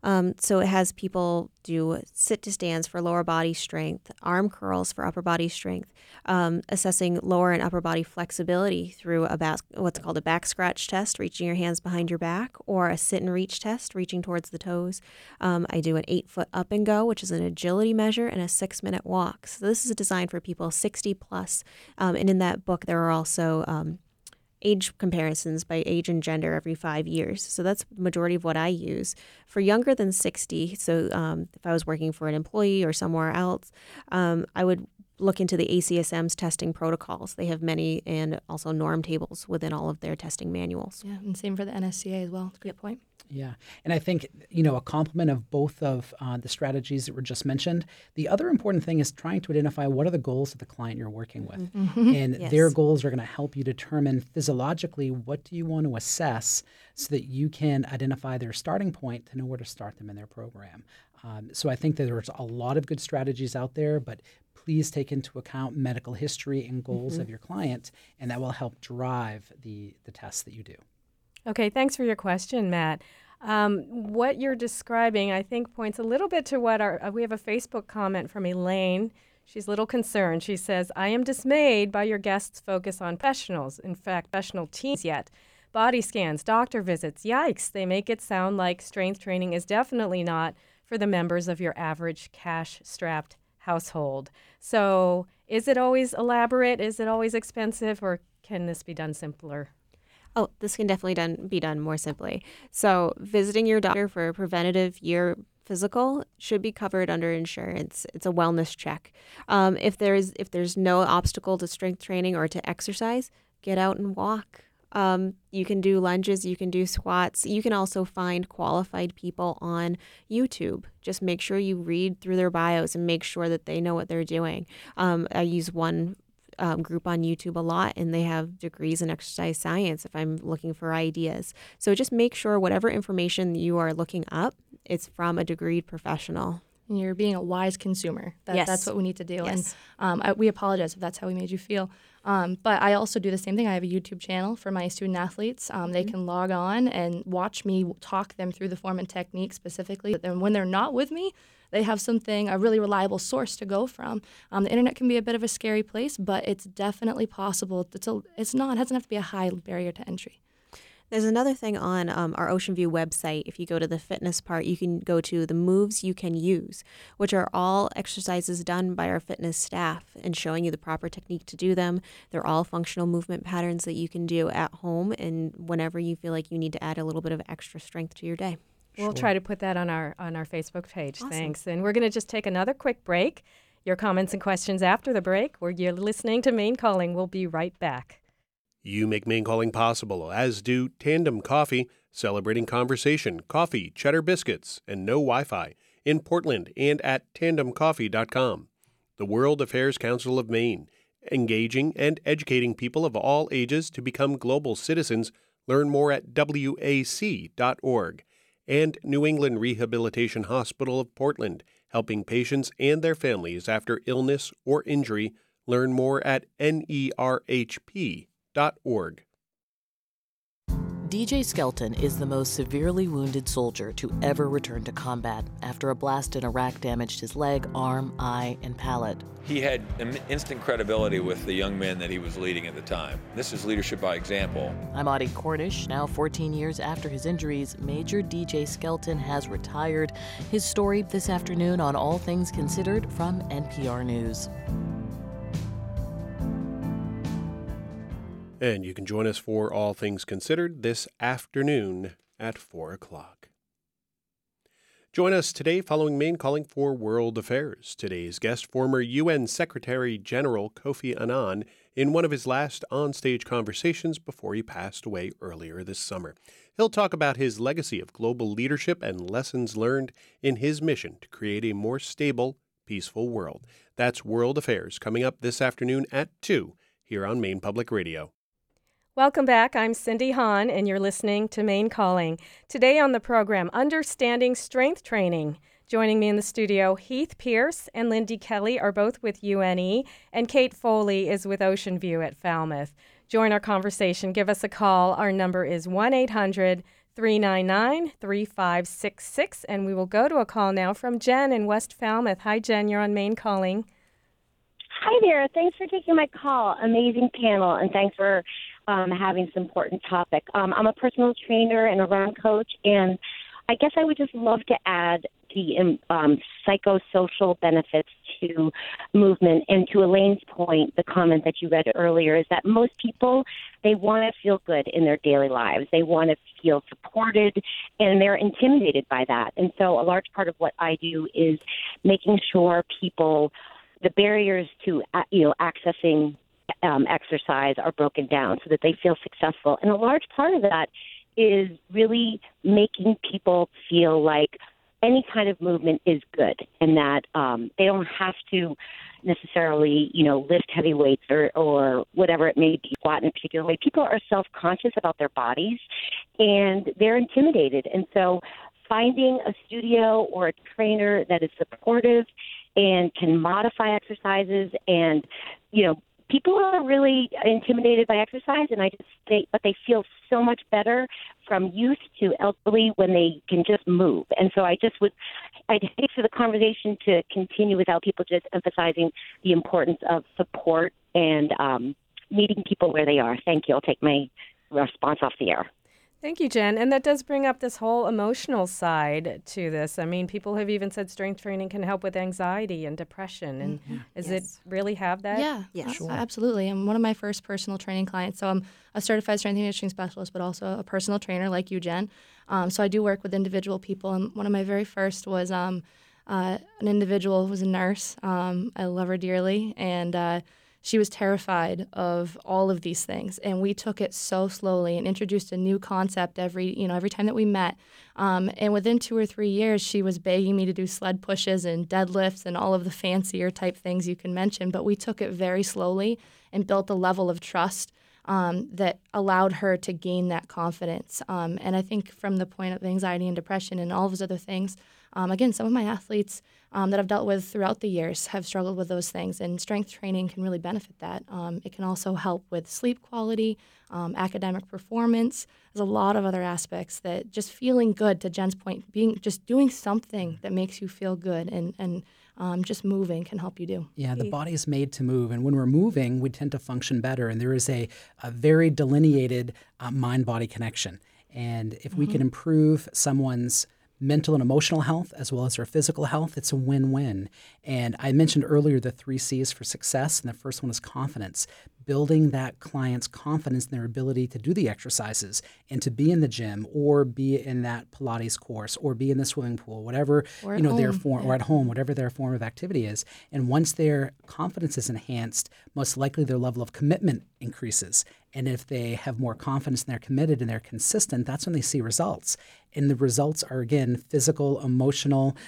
So it has people do sit to stands for lower body strength, arm curls for upper body strength, assessing lower and upper body flexibility through what's called a back scratch test, reaching your hands behind your back, or a sit and reach test, reaching towards the toes. I do an 8-foot up and go, which is an agility measure, and a 6-minute walk. So this is designed for people 60 plus. And in that book, there are also age comparisons by age and gender every 5 years. So that's the majority of what I use. For younger than 60, so if I was working for an employee or somewhere else, I would look into the ACSM's testing protocols. They have many, and also norm tables within all of their testing manuals. Yeah, and same for the NSCA as well. Great point. Yeah. And I think, a complement of both of the strategies that were just mentioned. The other important thing is trying to identify what are the goals of the client you're working with. Mm-hmm. And Yes. their goals are going to help you determine physiologically what do you want to assess so that you can identify their starting point to know where to start them in their program. So I think that there's a lot of good strategies out there, but please take into account medical history and goals of your client, and that will help drive the tests that you do. Okay, thanks for your question, Matt. What you're describing, I think, points a little bit to what we have a Facebook comment from Elaine. She's a little concerned. She says, I am dismayed by your guests' focus on professionals, in fact, professional teams yet. Body scans, doctor visits, yikes, they make it sound like strength training is definitely not for the members of your average cash-strapped household. So is it always elaborate? Is it always expensive? Or can this be done simpler? Oh, this can definitely be done more simply. So visiting your doctor for a preventative year physical should be covered under insurance. It's a wellness check. If there's no obstacle to strength training or to exercise, get out and walk. You can do lunges, you can do squats. You can also find qualified people on YouTube. Just make sure you read through their bios and make sure that they know what they're doing. I use one group on YouTube a lot, and they have degrees in exercise science if I'm looking for ideas. So just make sure whatever information you are looking up, it's from a degreed professional. And you're being a wise consumer. Yes. That's what we need to do. Yes. And we apologize if that's how we made you feel. But I also do the same thing. I have a YouTube channel for my student athletes. They can log on and watch me talk them through the form and technique specifically. But then when they're not with me, they have a really reliable source to go from. The internet can be a bit of a scary place, but it's definitely possible. It doesn't have to be a high barrier to entry. There's another thing on our Ocean View website. If you go to the fitness part, you can go to the moves you can use, which are all exercises done by our fitness staff and showing you the proper technique to do them. They're all functional movement patterns that you can do at home and whenever you feel like you need to add a little bit of extra strength to your day. We'll try to put that on our Facebook page. Awesome. Thanks. And we're going to just take another quick break. Your comments and questions after the break, where you're listening to Maine Calling. We'll be right back. You make Maine Calling possible, as do Tandem Coffee, celebrating conversation, coffee, cheddar biscuits, and no Wi-Fi in Portland and at tandemcoffee.com. The World Affairs Council of Maine, engaging and educating people of all ages to become global citizens. Learn more at wac.org. And New England Rehabilitation Hospital of Portland, helping patients and their families after illness or injury. Learn more at nerhp.org. DJ Skelton is the most severely wounded soldier to ever return to combat after a blast in Iraq damaged his leg, arm, eye, and palate. He had instant credibility with the young men that he was leading at the time. This is leadership by example. I'm Audie Cornish. Now 14 years after his injuries, Major DJ Skelton has retired. His story this afternoon on All Things Considered from NPR News. And you can join us for All Things Considered this afternoon at 4 o'clock. Join us today following Maine Calling for World Affairs. Today's guest, former UN Secretary General Kofi Annan, in one of his last onstage conversations before he passed away earlier this summer. He'll talk about his legacy of global leadership and lessons learned in his mission to create a more stable, peaceful world. That's World Affairs coming up this afternoon at 2 here on Maine Public Radio. Welcome back. I'm Cindy Hahn, and you're listening to Maine Calling. Today on the program, Understanding Strength Training. Joining me in the studio, Heath Pierce and Lindy Kelly are both with UNE, and Kate Foley is with Ocean View at Falmouth. Join our conversation. Give us a call. Our number is 1-800-399-3566, and we will go to a call now from Jen in West Falmouth. Hi, Jen. You're on Maine Calling. Hi there. Thanks for taking my call. Amazing panel, and thanks for having this important topic. I'm a personal trainer and a run coach, and I guess I would just love to add the psychosocial benefits to movement. And to Elaine's point, the comment that you read earlier is that most people, they want to feel good in their daily lives. They want to feel supported, and they're intimidated by that. And so a large part of what I do is making sure people, the barriers to accessing exercise are broken down so that they feel successful. And a large part of that is really making people feel like any kind of movement is good and that they don't have to necessarily, lift heavy weights or whatever it may be, squat in a particular way. People are self-conscious about their bodies and they're intimidated. And so finding a studio or a trainer that is supportive and can modify exercises and, people are really intimidated by exercise, and but they feel so much better from youth to elderly when they can just move. And so I'd hate for the conversation to continue without people just emphasizing the importance of support and meeting people where they are. Thank you. I'll take my response off the air. Thank you, Jen. And that does bring up this whole emotional side to this. I mean, people have even said strength training can help with anxiety and depression. And does it really have that? Yeah, Yes. Absolutely. I'm one of my first personal training clients. So I'm a certified strength and conditioning specialist, but also a personal trainer like you, Jen. So I do work with individual people. And one of my very first was an individual who was a nurse. I love her dearly. And she was terrified of all of these things. And we took it so slowly and introduced a new concept every time that we met. And within 2 or 3 years, she was begging me to do sled pushes and deadlifts and all of the fancier type things you can mention. But we took it very slowly and built a level of trust that allowed her to gain that confidence. And I think from the point of anxiety and depression and all of those other things, again, some of my athletes that I've dealt with throughout the years have struggled with those things, and strength training can really benefit that. It can also help with sleep quality, academic performance. There's a lot of other aspects that just feeling good, to Jen's point, just doing something that makes you feel good and just moving can help you do. Yeah, the body is made to move, and when we're moving, we tend to function better, and there is a very delineated mind-body connection. And if we can improve someone's mental and emotional health as well as their physical health, it's a win-win. And I mentioned earlier the 3 C's for success, and the first one is confidence. Building that client's confidence in their ability to do the exercises and to be in the gym or be in that Pilates course or be in the swimming pool, whatever their form, or at home, whatever their form of activity is. And once their confidence is enhanced, most likely their level of commitment increases. And if they have more confidence and they're committed and they're consistent, that's when they see results. And the results are, again, physical, emotional.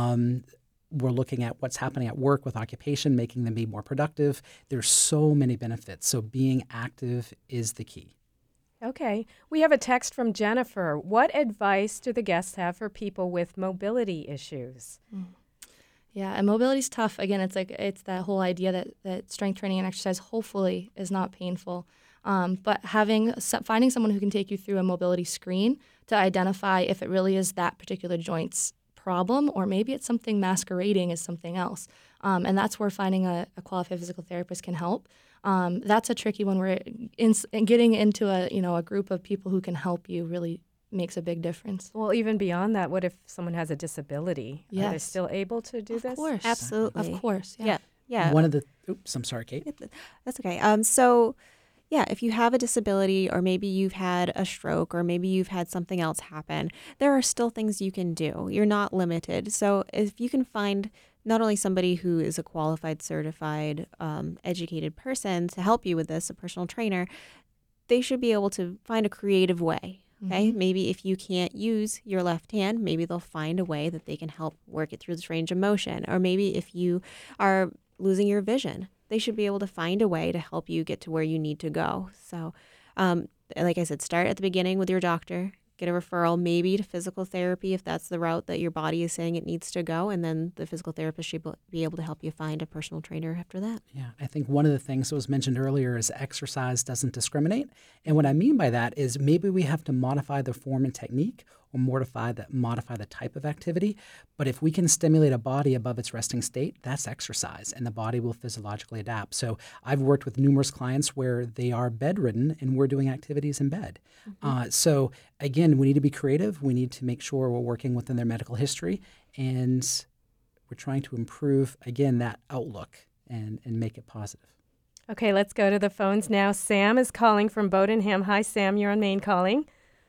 We're looking at what's happening at work with occupation, making them be more productive. There's so many benefits. So being active is the key. Okay. We have a text from Jennifer. What advice do the guests have for people with mobility issues? Yeah, and mobility is tough. Again, it's that whole idea that strength training and exercise hopefully is not painful. But finding someone who can take you through a mobility screen to identify if it really is that particular joint's problem, or maybe it's something masquerading as something else. And that's where finding a qualified physical therapist can help. That's a tricky one where getting into a group of people who can help you really makes a big difference. Well, even beyond that, what if someone has a disability? Yes. Are they still able to do this? Of course. Absolutely. Of course. Yeah. One of the I'm sorry, Kate. That's okay. Yeah, if you have a disability, or maybe you've had a stroke, or maybe you've had something else happen, there are still things you can do. You're not limited. So if you can find not only somebody who is a qualified, certified, educated person to help you with this, a personal trainer, they should be able to find a creative way. Okay, maybe if you can't use your left hand, maybe they'll find a way that they can help work it through this range of motion. Or maybe if you are losing your vision, they should be able to find a way to help you get to where you need to go. So, like I said, start at the beginning with your doctor, get a referral maybe to physical therapy if that's the route that your body is saying it needs to go, and then the physical therapist should be able to help you find a personal trainer after that. Yeah, I think one of the things that was mentioned earlier is exercise doesn't discriminate. And what I mean by that is maybe we have to modify the form and technique or modify the type of activity. But if we can stimulate a body above its resting state, that's exercise, and the body will physiologically adapt. So I've worked with numerous clients where they are bedridden and we're doing activities in bed. So again, we need to be creative. We need to make sure we're working within their medical history, and we're trying to improve, again, that outlook and make it positive. Okay, let's go to the phones now. Sam is calling from Bodenham. Hi, Sam. You're on Main Calling.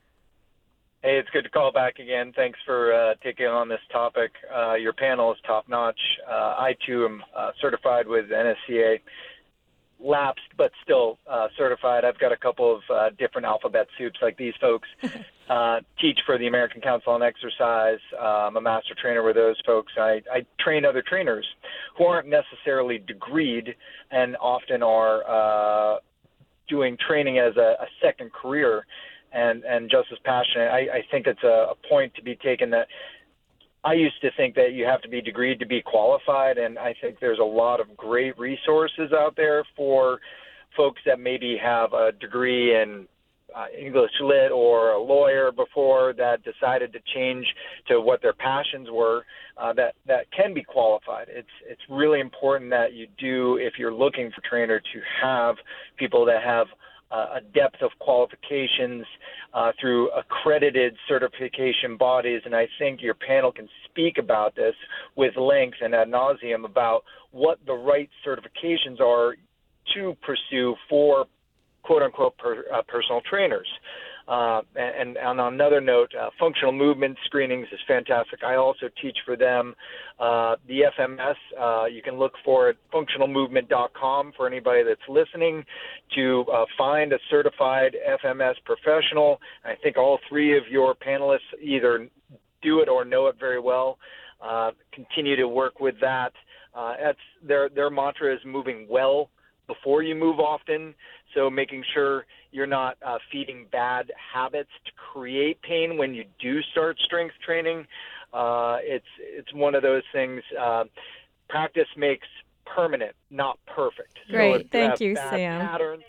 Hey, it's good to call back again. Thanks for taking on this topic. Your panel is top-notch. I, too, am certified with NSCA, lapsed but still certified. I've got a couple of different alphabet soups like these folks. Teach for the American Council on Exercise. I'm a master trainer with those folks. I train other trainers who aren't necessarily degreed and often are doing training as a second career. And just as passionate. I think it's a point to be taken that I used to think that you have to be degreed to be qualified, and I think there's a lot of great resources out there for folks that maybe have a degree in English Lit or a lawyer before that decided to change to what their passions were, that can be qualified. It's really important that you do, if you're looking for a trainer, to have people that have a depth of qualifications through accredited certification bodies. And I think your panel can speak about this with length and ad nauseum about what the right certifications are to pursue for quote-unquote personal trainers. And on another note, functional movement screenings is fantastic. I also teach for them the FMS. You can look for it at functionalmovement.com for anybody that's listening to find a certified FMS professional. I think all three of your panelists either do it or know it very well. Continue to work with that. That's their mantra is moving well before you move often. So making sure you're not feeding bad habits to create pain when you do start strength training. It's one of those things. Practice makes permanent, not perfect. Great. So Thank you, bad Sam. patterns,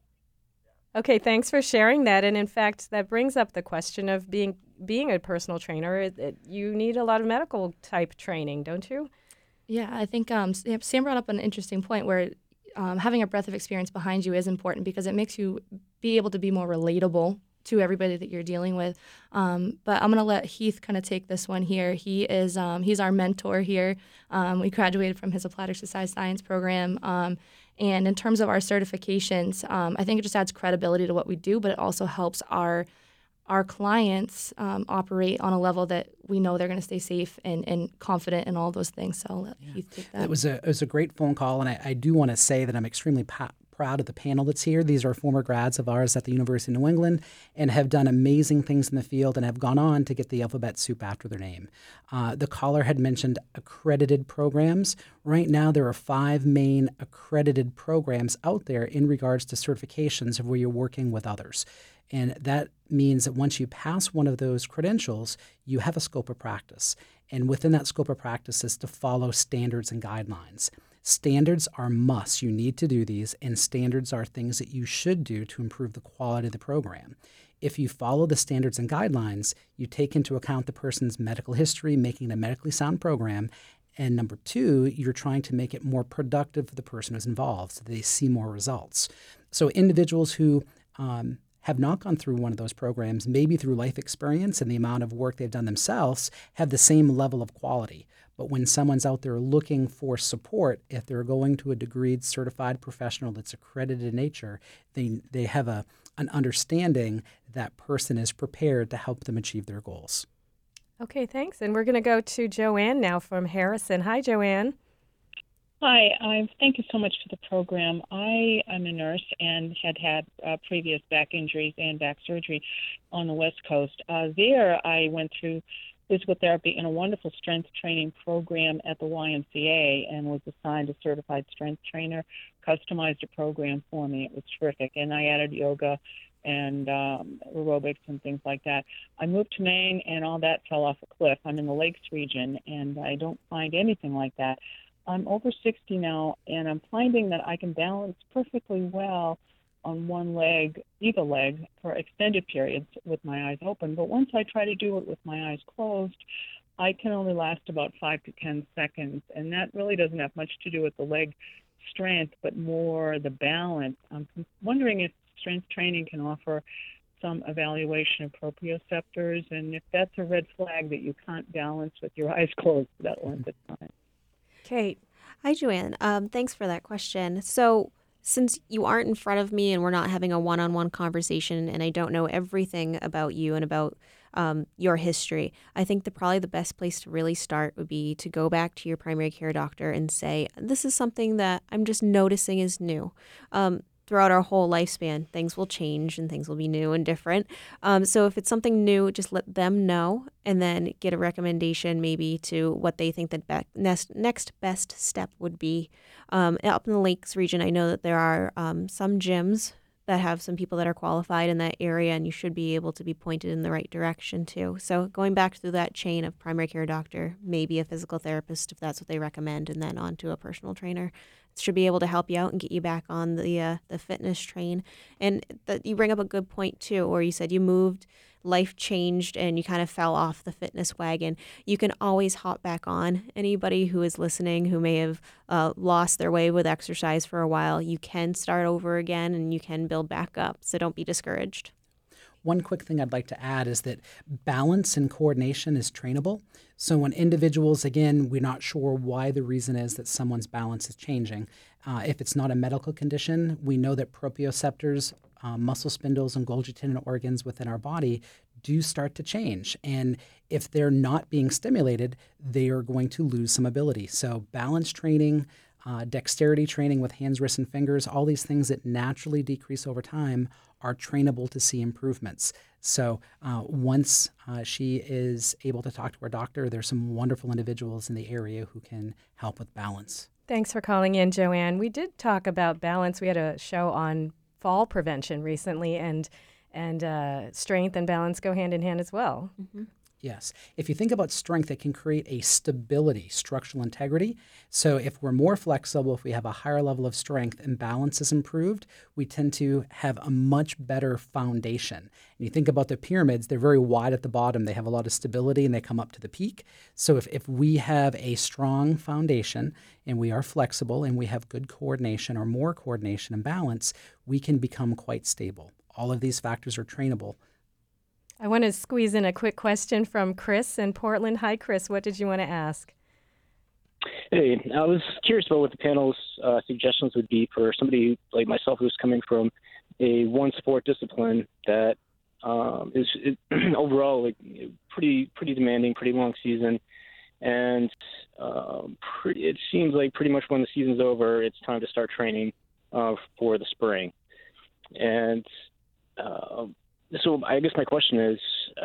Okay, thanks for sharing that. And in fact, that brings up the question of being a personal trainer. You need a lot of medical type training, don't you? Yeah, I think Sam brought up an interesting point where having a breadth of experience behind you is important because it makes you be able to be more relatable to everybody that you're dealing with. But I'm going to let Heath kind of take this one here. He is he's our mentor here. We graduated from his applied exercise science program. And in terms of our certifications, I think it just adds credibility to what we do, but it also helps our clients operate on a level that we know they're going to stay safe and confident in all those things. So I'll let Heath take that. It was a great phone call, and I do want to say that I'm extremely proud of the panel that's here. These are former grads of ours at the University of New England and have done amazing things in the field and have gone on to get the alphabet soup after their name. The caller had mentioned accredited programs. Right now, there are 5 main accredited programs out there in regards to certifications of where you're working with others. And that means that once you pass one of those credentials, you have a scope of practice. And within that scope of practice is to follow standards and guidelines. Standards are musts. You need to do these, and standards are things that you should do to improve the quality of the program. If you follow the standards and guidelines, you take into account the person's medical history, making it a medically sound program. And number 2, you're trying to make it more productive for the person who's involved so they see more results. So individuals who have not gone through one of those programs, maybe through life experience and the amount of work they've done themselves, have the same level of quality. But when someone's out there looking for support, if they're going to a degreed certified professional that's accredited in nature, they have an understanding that person is prepared to help them achieve their goals. Okay, thanks. And we're going to go to Joanne now from Harrison. Hi, Joanne. Hi, thank you so much for the program. I am a nurse and had previous back injuries and back surgery on the West Coast. There, I went through physical therapy and a wonderful strength training program at the YMCA and was assigned a certified strength trainer, customized a program for me. It was terrific. And I added yoga and aerobics and things like that. I moved to Maine and all that fell off a cliff. I'm in the Lakes region and I don't find anything like that. I'm over 60 now, and I'm finding that I can balance perfectly well on one leg, either leg, for extended periods with my eyes open. But once I try to do it with my eyes closed, I can only last about 5 to 10 seconds, and that really doesn't have much to do with the leg strength, but more the balance. I'm wondering if strength training can offer some evaluation of proprioceptors, and if that's a red flag that you can't balance with your eyes closed for that length of time. Kate. Hi, Joanne. Thanks for that question. So since you aren't in front of me and we're not having a one-on-one conversation and I don't know everything about you and about your history, I think probably the best place to really start would be to go back to your primary care doctor and say, this is something that I'm just noticing is new. Throughout our whole lifespan, things will change and things will be new and different. So if it's something new, just let them know and then get a recommendation maybe to what they think the next best step would be. Up in the Lakes region, I know that there are some gyms that have some people that are qualified in that area, and you should be able to be pointed in the right direction too. So going back through that chain of primary care doctor, maybe a physical therapist if that's what they recommend, and then on to a personal trainer. Should be able to help you out and get you back on the fitness train. And you bring up a good point too, or you said you moved, life changed, and you kind of fell off the fitness wagon. You can always hop back on. Anybody who is listening who may have lost their way with exercise for a while, you can start over again and you can build back up. So don't be discouraged. one quick thing I'd like to add is that balance and coordination is trainable. So when individuals, again, we're not sure why the reason is that someone's balance is changing. If it's not a medical condition, we know that proprioceptors, muscle spindles, and Golgi tendon organs within our body do start to change. And if they're not being stimulated, they are going to lose some ability. So balance training, dexterity training with hands, wrists, and fingers, all these things that naturally decrease over time are trainable to see improvements. So once she is able to talk to her doctor, there's some wonderful individuals in the area who can help with balance. Thanks for calling in, Joanne. We did talk about balance. We had a show on fall prevention recently, and strength and balance go hand in hand as well. Mm-hmm. Yes. If you think about strength, it can create a stability, structural integrity. So if we're more flexible, if we have a higher level of strength and balance is improved, we tend to have a much better foundation. And you think about the pyramids, they're very wide at the bottom. They have a lot of stability and they come up to the peak. So if we have a strong foundation and we are flexible and we have good coordination or more coordination and balance, we can become quite stable. All of these factors are trainable. I want to squeeze in a quick question from Chris in Portland. Hi, Chris. What did you want to ask? Hey, I was curious about what the panel's suggestions would be for somebody like myself who's coming from a one-sport discipline that is overall like pretty demanding, pretty long season, and it seems like pretty much when the season's over, it's time to start training for the spring, and so I guess my question is,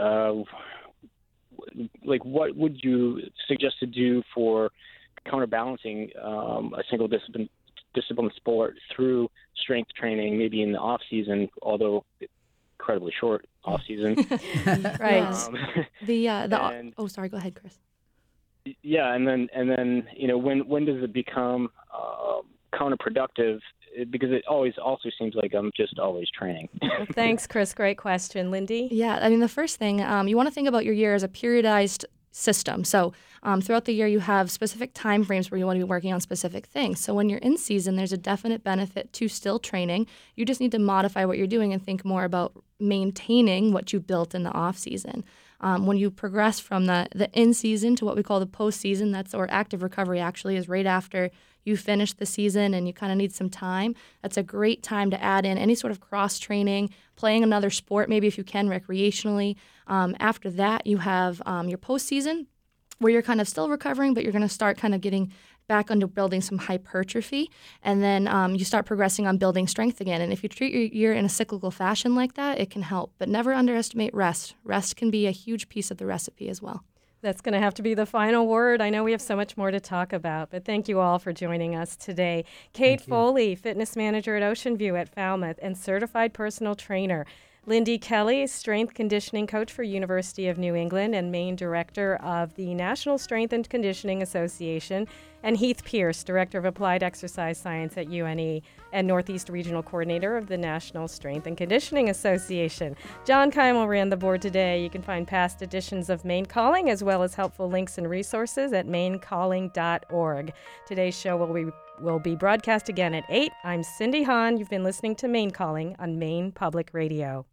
what would you suggest to do for counterbalancing a single discipline sport through strength training, maybe in the off season, although incredibly short off season? Right. Sorry. Go ahead, Chris. Yeah, and then when does it become counterproductive? Because it always also seems like I'm just always training. Well, thanks, Chris. Great question. Lindy? Yeah, I mean, the first thing, you want to think about your year as a periodized system. So throughout the year, you have specific time frames where you want to be working on specific things. So when you're in season, there's a definite benefit to still training. You just need to modify what you're doing and think more about maintaining what you built in the off season. When you progress from the in-season to what we call the post-season, or active recovery actually is right after you finish the season and you kind of need some time. That's a great time to add in any sort of cross-training, playing another sport, maybe if you can recreationally. After that, you have your post-season where you're kind of still recovering, but you're going to start kind of getting back into building some hypertrophy, and then you start progressing on building strength again. And if you treat your year in a cyclical fashion like that, it can help. But never underestimate rest. Rest can be a huge piece of the recipe as well. That's going to have to be the final word. I know we have so much more to talk about, but thank you all for joining us today. Kate Foley, fitness manager at Ocean View at Falmouth and certified personal trainer. Lindy Kelly, strength conditioning coach for University of New England and main director of the National Strength and Conditioning Association, and Heath Pierce, director of applied exercise science at UNE and Northeast Regional Coordinator of the National Strength and Conditioning Association. John Keimal ran the board today. You can find past editions of Maine Calling as well as helpful links and resources at mainecalling.org. Today's show will be broadcast again at 8. I'm Cindy Hahn. You've been listening to Maine Calling on Maine Public Radio.